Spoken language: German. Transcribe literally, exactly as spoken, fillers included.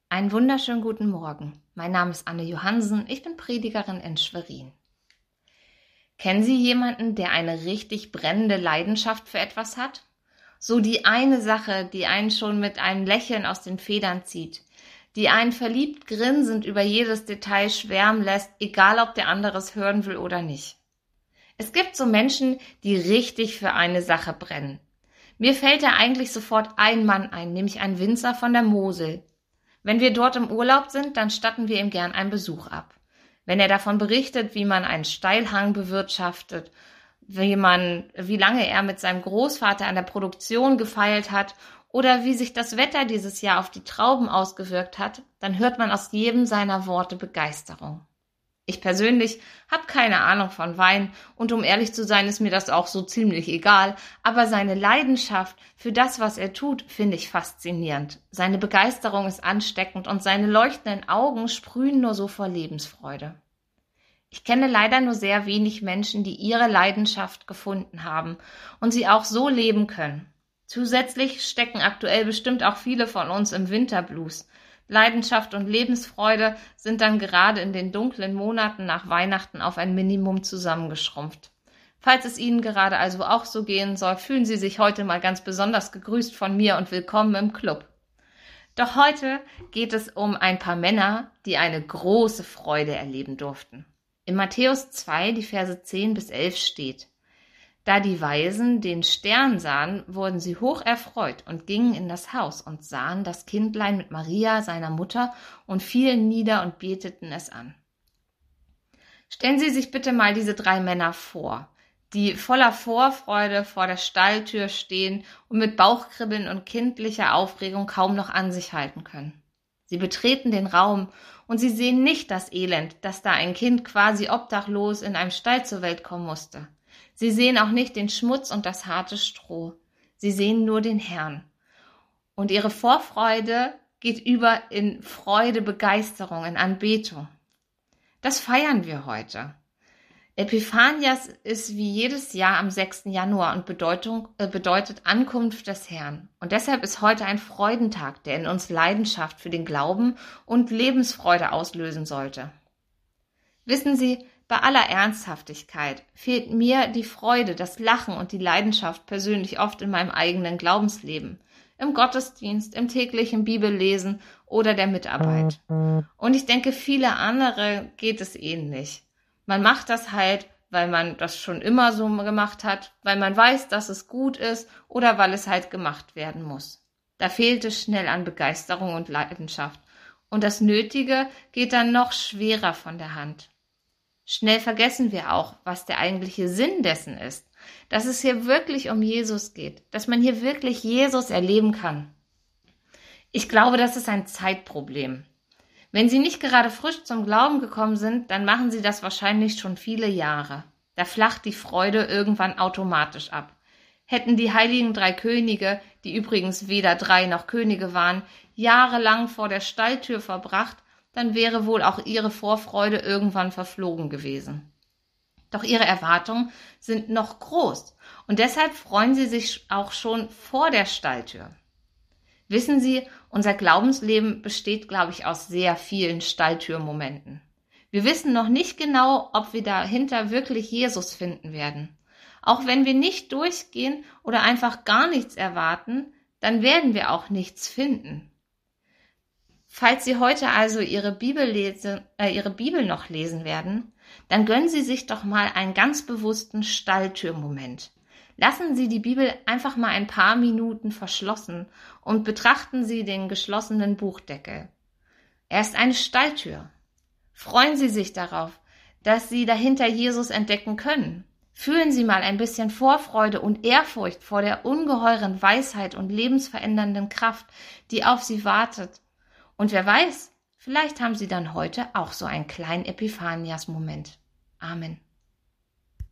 Einen wunderschönen guten Morgen. Mein Name ist Anne Johansen, ich bin Predigerin in Schwerin. Kennen Sie jemanden, der eine richtig brennende Leidenschaft für etwas hat? So die eine Sache, die einen schon mit einem Lächeln aus den Federn zieht, die einen verliebt grinsend über jedes Detail schwärmen lässt, egal ob der andere es hören will oder nicht. Es gibt so Menschen, die richtig für eine Sache brennen. Mir fällt da eigentlich sofort ein Mann ein, nämlich ein Winzer von der Mosel. Wenn wir dort im Urlaub sind, dann statten wir ihm gern einen Besuch ab. Wenn er davon berichtet, wie man einen Steilhang bewirtschaftet, wie man, wie lange er mit seinem Großvater an der Produktion gefeilt hat oder wie sich das Wetter dieses Jahr auf die Trauben ausgewirkt hat, dann hört man aus jedem seiner Worte Begeisterung. Ich persönlich habe keine Ahnung von Wein und um ehrlich zu sein, ist mir das auch so ziemlich egal, aber seine Leidenschaft für das, was er tut, finde ich faszinierend. Seine Begeisterung ist ansteckend und seine leuchtenden Augen sprühen nur so vor Lebensfreude. Ich kenne leider nur sehr wenig Menschen, die ihre Leidenschaft gefunden haben und sie auch so leben können. Zusätzlich stecken aktuell bestimmt auch viele von uns im Winterblues. Leidenschaft und Lebensfreude sind dann gerade in den dunklen Monaten nach Weihnachten auf ein Minimum zusammengeschrumpft. Falls es Ihnen gerade also auch so gehen soll, fühlen Sie sich heute mal ganz besonders gegrüßt von mir und willkommen im Club. Doch heute geht es um ein paar Männer, die eine große Freude erleben durften. In Matthäus zwei, die Verse zehn bis elf steht: Da die Weisen den Stern sahen, wurden sie hoch erfreut und gingen in das Haus und sahen das Kindlein mit Maria, seiner Mutter, und fielen nieder und beteten es an. Stellen Sie sich bitte mal diese drei Männer vor, die voller Vorfreude vor der Stalltür stehen und mit Bauchkribbeln und kindlicher Aufregung kaum noch an sich halten können. Sie betreten den Raum und sie sehen nicht das Elend, dass da ein Kind quasi obdachlos in einem Stall zur Welt kommen musste. Sie sehen auch nicht den Schmutz und das harte Stroh. Sie sehen nur den Herrn. Und ihre Vorfreude geht über in Freude, Begeisterung, in Anbetung. Das feiern wir heute. Epiphanias ist wie jedes Jahr am sechsten Januar und Bedeutung, äh, bedeutet Ankunft des Herrn. Und deshalb ist heute ein Freudentag, der in uns Leidenschaft für den Glauben und Lebensfreude auslösen sollte. Wissen Sie, bei aller Ernsthaftigkeit fehlt mir die Freude, das Lachen und die Leidenschaft persönlich oft in meinem eigenen Glaubensleben, im Gottesdienst, im täglichen Bibellesen oder der Mitarbeit. Und ich denke, viele andere geht es ähnlich. Man macht das halt, weil man das schon immer so gemacht hat, weil man weiß, dass es gut ist oder weil es halt gemacht werden muss. Da fehlt es schnell an Begeisterung und Leidenschaft. Und das Nötige geht dann noch schwerer von der Hand. Schnell vergessen wir auch, was der eigentliche Sinn dessen ist, dass es hier wirklich um Jesus geht, dass man hier wirklich Jesus erleben kann. Ich glaube, das ist ein Zeitproblem. Wenn Sie nicht gerade frisch zum Glauben gekommen sind, dann machen Sie das wahrscheinlich schon viele Jahre. Da flacht die Freude irgendwann automatisch ab. Hätten die heiligen drei Könige, die übrigens weder drei noch Könige waren, jahrelang vor der Stalltür verbracht, dann wäre wohl auch ihre Vorfreude irgendwann verflogen gewesen. Doch ihre Erwartungen sind noch groß und deshalb freuen sie sich auch schon vor der Stalltür. Wissen Sie, unser Glaubensleben besteht, glaube ich, aus sehr vielen Stalltürmomenten. Wir wissen noch nicht genau, ob wir dahinter wirklich Jesus finden werden. Auch wenn wir nicht durchgehen oder einfach gar nichts erwarten, dann werden wir auch nichts finden. Falls Sie heute also Ihre Bibel, lesen, äh, Ihre Bibel noch lesen werden, dann gönnen Sie sich doch mal einen ganz bewussten Stalltürmoment. Lassen Sie die Bibel einfach mal ein paar Minuten verschlossen und betrachten Sie den geschlossenen Buchdeckel. Er ist eine Stalltür. Freuen Sie sich darauf, dass Sie dahinter Jesus entdecken können. Fühlen Sie mal ein bisschen Vorfreude und Ehrfurcht vor der ungeheuren Weisheit und lebensverändernden Kraft, die auf Sie wartet. Und wer weiß, vielleicht haben Sie dann heute auch so einen kleinen Epiphanias-Moment. Amen.